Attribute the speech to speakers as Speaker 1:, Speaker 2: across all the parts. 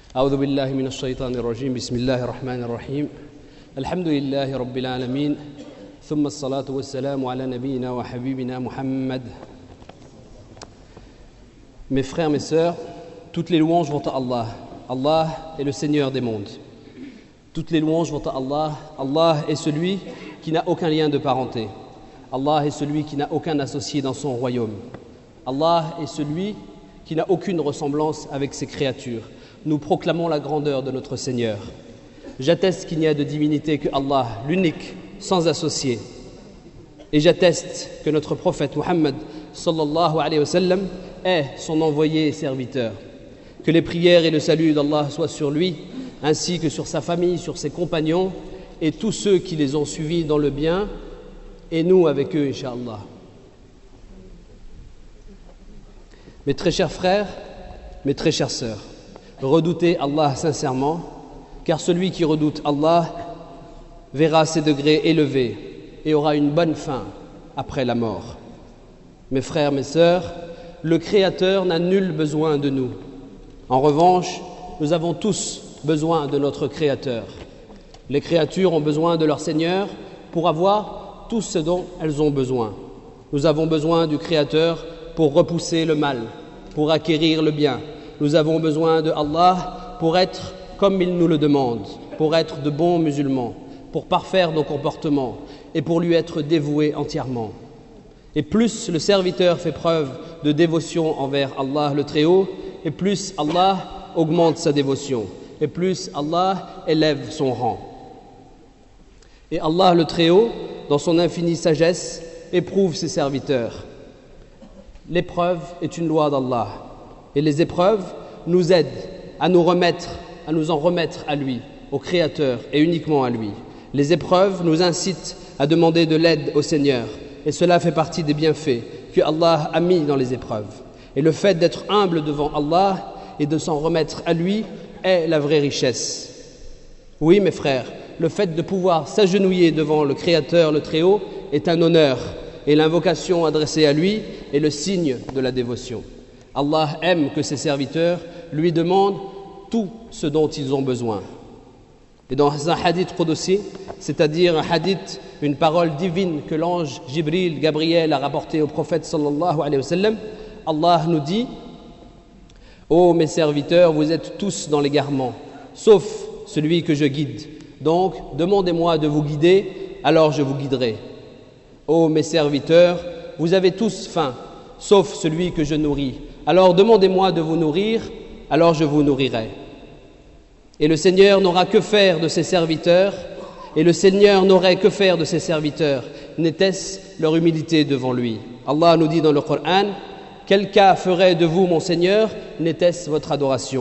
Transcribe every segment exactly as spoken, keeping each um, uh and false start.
Speaker 1: أعوذ بالله من الشيطان الرجيم بسم الله الرحمن الرحيم الحمد لله رب العالمين ثم الصلاة والسلام على نبينا وحبيبنا Muhammad. Mes frères, mes sœurs, toutes les louanges vont à Allah. Allah est le Seigneur des mondes. Toutes les louanges vont à Allah. Allah est celui qui n'a aucun lien de parenté. Allah est celui qui n'a aucun associé dans son royaume. Allah est celui qui n'a aucune ressemblance avec ses créatures. Nous proclamons la grandeur de notre Seigneur. J'atteste qu'il n'y a de divinité que Allah, l'unique, sans associé. Et j'atteste que notre prophète Muhammad sallallahu alayhi wa sallam est son envoyé et serviteur. Que les prières et le salut d'Allah soient sur lui, ainsi que sur sa famille, sur ses compagnons et tous ceux qui les ont suivis dans le bien, et nous avec eux, Inch'Allah. Mes très chers frères, mes très chères sœurs, redoutez Allah sincèrement, car celui qui redoute Allah verra ses degrés élevés et aura une bonne fin après la mort. Mes frères, mes sœurs, le Créateur n'a nul besoin de nous. En revanche, nous avons tous besoin de notre Créateur. Les créatures ont besoin de leur Seigneur pour avoir tout ce dont elles ont besoin. Nous avons besoin du Créateur pour repousser le mal, pour acquérir le bien. Nous avons besoin de Allah pour être comme il nous le demande, pour être de bons musulmans, pour parfaire nos comportements et pour lui être dévoués entièrement. Et plus le serviteur fait preuve de dévotion envers Allah le Très-Haut, et plus Allah augmente sa dévotion, et plus Allah élève son rang. Et Allah le Très-Haut, dans son infinie sagesse, éprouve ses serviteurs. L'épreuve est une loi d'Allah. Et les épreuves nous aident à nous remettre, à nous en remettre à lui, au Créateur et uniquement à lui. Les épreuves nous incitent à demander de l'aide au Seigneur. Et cela fait partie des bienfaits que Allah a mis dans les épreuves. Et le fait d'être humble devant Allah et de s'en remettre à lui est la vraie richesse. Oui, mes frères, le fait de pouvoir s'agenouiller devant le Créateur, le Très-Haut, est un honneur. Et l'invocation adressée à lui est le signe de la dévotion. Allah aime que ses serviteurs lui demandent tout ce dont ils ont besoin. Et dans un hadith qudsi, c'est-à-dire un hadith, une parole divine que l'ange Jibril, Gabriel a rapporté au prophète sallallahu alayhi wa sallam, Allah nous dit: ô mes serviteurs, vous êtes tous dans l'égarement, sauf celui que je guide. Donc, demandez-moi de vous guider, alors je vous guiderai. Ô mes serviteurs, vous avez tous faim, sauf celui que je nourris. Alors demandez-moi de vous nourrir, alors je vous nourrirai. Et le Seigneur n'aura que faire de ses serviteurs, et le Seigneur n'aurait que faire de ses serviteurs, n'était-ce leur humilité devant lui. Allah nous dit dans le Coran: quel cas ferait de vous mon Seigneur, n'était-ce votre adoration?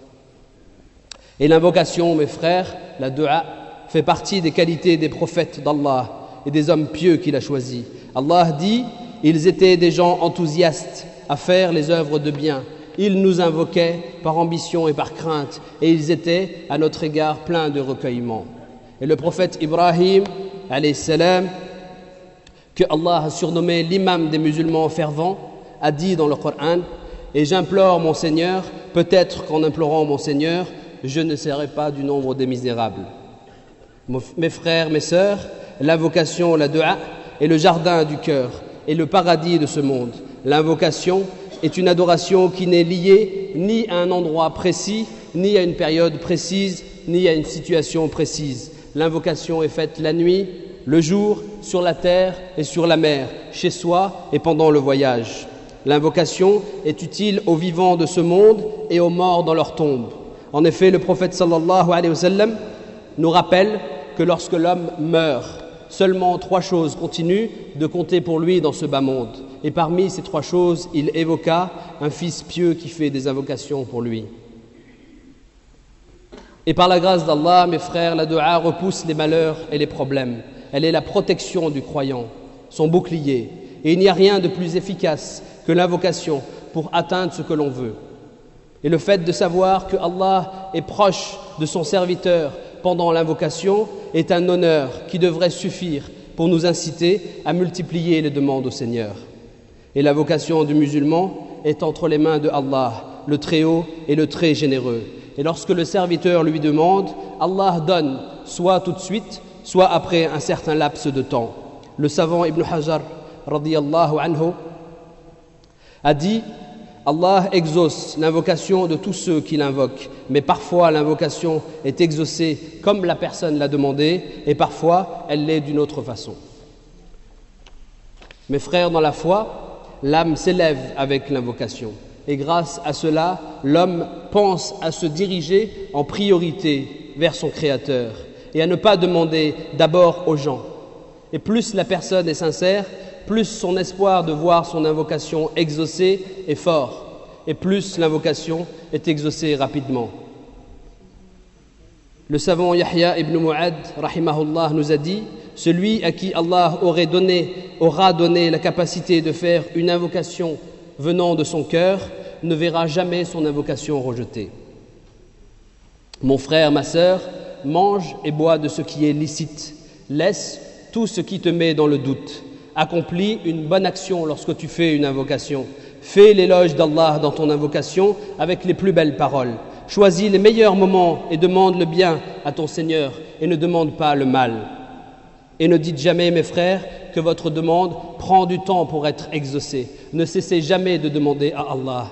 Speaker 1: Et l'invocation, mes frères, la dua, fait partie des qualités des prophètes d'Allah et des hommes pieux qu'il a choisis. Allah dit: ils étaient des gens enthousiastes à faire les œuvres de bien. Ils nous invoquaient par ambition et par crainte, et ils étaient à notre égard pleins de recueillement. Et le prophète Ibrahim, alayhi salam, que Allah a surnommé l'imam des musulmans fervents, a dit dans le Coran: et j'implore mon Seigneur, peut-être qu'en implorant mon Seigneur, je ne serai pas du nombre des misérables. Mes frères, mes sœurs, l'invocation, la dua, est le jardin du cœur et le paradis de ce monde. L'invocation est une adoration qui n'est liée ni à un endroit précis, ni à une période précise, ni à une situation précise. L'invocation est faite la nuit, le jour, sur la terre et sur la mer, chez soi et pendant le voyage. L'invocation est utile aux vivants de ce monde et aux morts dans leur tombe. En effet, le prophète sallallahu alayhi wa sallam nous rappelle que lorsque l'homme meurt, seulement trois choses continuent de compter pour lui dans ce bas monde. Et parmi ces trois choses, il évoqua un fils pieux qui fait des invocations pour lui. Et par la grâce d'Allah, mes frères, la dua repousse les malheurs et les problèmes. Elle est la protection du croyant, son bouclier. Et il n'y a rien de plus efficace que l'invocation pour atteindre ce que l'on veut. Et le fait de savoir que Allah est proche de son serviteur pendant l'invocation est un honneur qui devrait suffire pour nous inciter à multiplier les demandes au Seigneur. Et la vocation du musulman est entre les mains de Allah, le Très-Haut et le Très Généreux. Et lorsque le serviteur lui demande, Allah donne soit tout de suite, soit après un certain laps de temps. Le savant Ibn Hajar, radiyallahu anhu, a dit « Allah exauce l'invocation de tous ceux qui l'invoquent, mais parfois l'invocation est exaucée comme la personne l'a demandé, et parfois elle l'est d'une autre façon. » Mes frères dans la foi, l'âme s'élève avec l'invocation. Et grâce à cela, l'homme pense à se diriger en priorité vers son Créateur et à ne pas demander d'abord aux gens. Et plus la personne est sincère, plus son espoir de voir son invocation exaucée est fort, et plus l'invocation est exaucée rapidement. Le savant Yahya ibn Mu'ad, rahimahullah, nous a dit « Celui à qui Allah aurait donné, aura donné la capacité de faire une invocation venant de son cœur, ne verra jamais son invocation rejetée. » Mon frère, ma sœur, mange et bois de ce qui est licite. Laisse tout ce qui te met dans le doute. Accomplis une bonne action lorsque tu fais une invocation. Fais l'éloge d'Allah dans ton invocation avec les plus belles paroles. Choisis les meilleurs moments et demande le bien à ton Seigneur et ne demande pas le mal. Et ne dites jamais, mes frères, que votre demande prend du temps pour être exaucée. Ne cessez jamais de demander à Allah.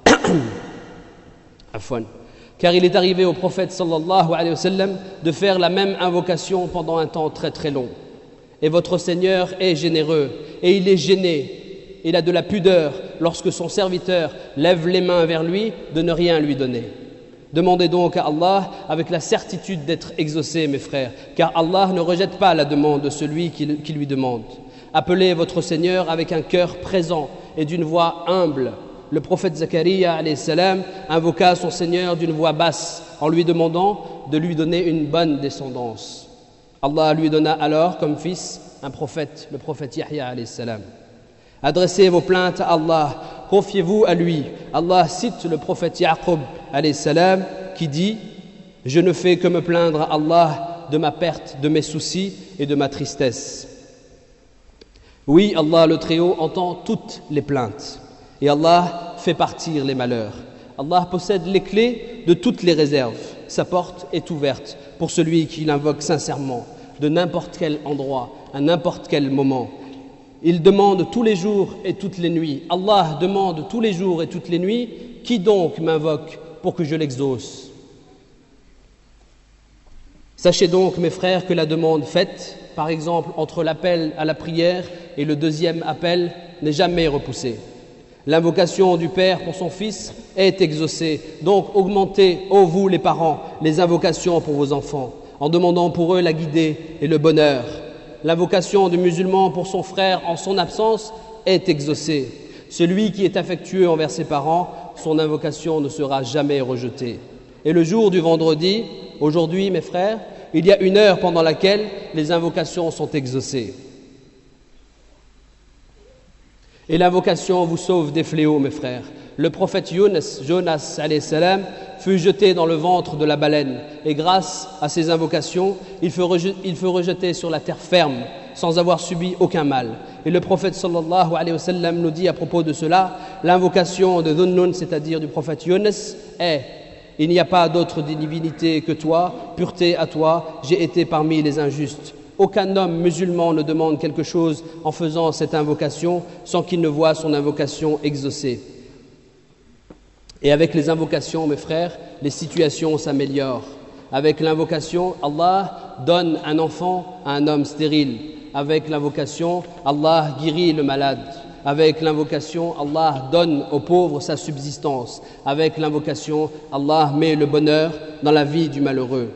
Speaker 1: Afwan. Car il est arrivé au prophète sallallahu alayhi wa sallam de faire la même invocation pendant un temps très très long. Et votre Seigneur est généreux et il est gêné. Il a de la pudeur lorsque son serviteur lève les mains vers lui de ne rien lui donner. Demandez donc à Allah avec la certitude d'être exaucé, mes frères, car Allah ne rejette pas la demande de celui qui, qui lui demande. Appelez votre Seigneur avec un cœur présent et d'une voix humble. Le prophète Zacharia alayhi salam invoqua son Seigneur d'une voix basse en lui demandant de lui donner une bonne descendance. Allah lui donna alors comme fils un prophète, le prophète Yahya alayhi salam. Adressez vos plaintes à Allah, confiez-vous à lui. Allah cite le prophète Yaqub alayhi salam qui dit « Je ne fais que me plaindre à Allah de ma perte, de mes soucis et de ma tristesse. » Oui, Allah le Très-Haut entend toutes les plaintes et Allah fait partir les malheurs. Allah possède les clés de toutes les réserves. Sa porte est ouverte pour celui qui l'invoque sincèrement, de n'importe quel endroit, à n'importe quel moment. Il demande tous les jours et toutes les nuits. Allah demande tous les jours et toutes les nuits, qui donc m'invoque pour que je l'exauce? Sachez donc, mes frères, que la demande faite, par exemple, entre l'appel à la prière et le deuxième appel, n'est jamais repoussée. L'invocation du père pour son fils est exaucée. Donc, augmentez, ô vous les parents, les invocations pour vos enfants, en demandant pour eux la guidée et le bonheur. L'invocation du musulman pour son frère en son absence est exaucée. Celui qui est affectueux envers ses parents, son invocation ne sera jamais rejetée. Et le jour du vendredi, aujourd'hui, mes frères, il y a une heure pendant laquelle les invocations sont exaucées. Et l'invocation vous sauve des fléaux, mes frères. Le prophète Younes, Jonas alayhi salam, fut jeté dans le ventre de la baleine. Et grâce à ses invocations, il fut rejeté, il fut rejeté sur la terre ferme, sans avoir subi aucun mal. Et le prophète sallallahu alayhi wa sallam nous dit à propos de cela, l'invocation de Dhunnun, c'est-à-dire du prophète Younes, est « Il n'y a pas d'autre divinité que toi, pureté à toi, j'ai été parmi les injustes. » Aucun homme musulman ne demande quelque chose en faisant cette invocation sans qu'il ne voie son invocation exaucée. Et avec les invocations, mes frères, les situations s'améliorent. Avec l'invocation, Allah donne un enfant à un homme stérile. Avec l'invocation, Allah guérit le malade. Avec l'invocation, Allah donne aux pauvres sa subsistance. Avec l'invocation, Allah met le bonheur dans la vie du malheureux.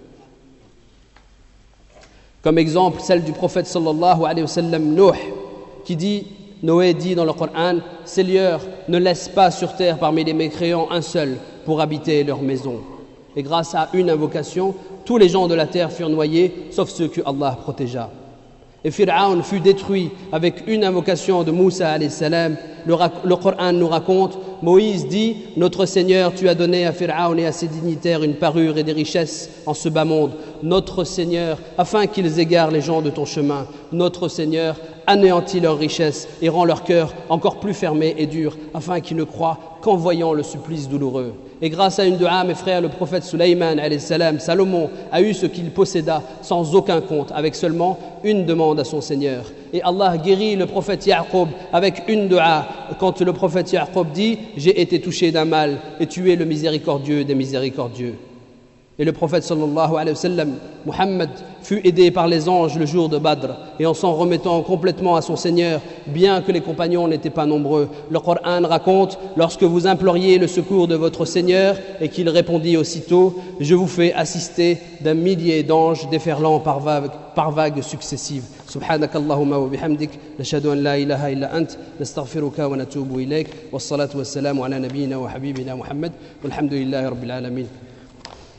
Speaker 1: Comme exemple, celle du prophète sallallahu alayhi wa sallam, Nuh, qui dit, Noé dit dans le Coran, Seigneur, ne laisse pas sur terre parmi les mécréants un seul pour habiter leur maison. Et grâce à une invocation, tous les gens de la terre furent noyés, sauf ceux que Allah protégea. Et Pharaon fut détruit avec une invocation de Moussa alayhi salam. Le, le Coran nous raconte, Moïse dit, notre Seigneur, tu as donné à Pharaon et à ses dignitaires une parure et des richesses en ce bas monde. Notre Seigneur, afin qu'ils égarent les gens de ton chemin. Notre Seigneur, anéantit leurs richesses et rend leur cœur encore plus fermé et dur, afin qu'ils ne croient qu'en voyant le supplice douloureux. Et grâce à une dua, mes frères, le prophète Sulayman, alayhi salam, Salomon, a eu ce qu'il posséda sans aucun compte, avec seulement une demande à son Seigneur. Et Allah guérit le prophète Ya'qub avec une dua. Quand le prophète Ya'qub dit « J'ai été touché d'un mal et tu es le miséricordieux des miséricordieux ». Et le prophète sallallahu alayhi wa sallam, Muhammad, fut aidé par les anges le jour de Badr et en s'en remettant complètement à son Seigneur, bien que les compagnons n'étaient pas nombreux. Le Coran raconte, lorsque vous imploriez le secours de votre Seigneur et qu'il répondit aussitôt, je vous fais assister d'un millier d'anges déferlant par vagues, par vagues successives. سبحانك اللهم وبحمدك نشهد أن لا إله إلا أنت نستغفرك ونتوب إليك والصلاة والسلام على نبينا وحبيبنا محمد والحمد لله رب العالمين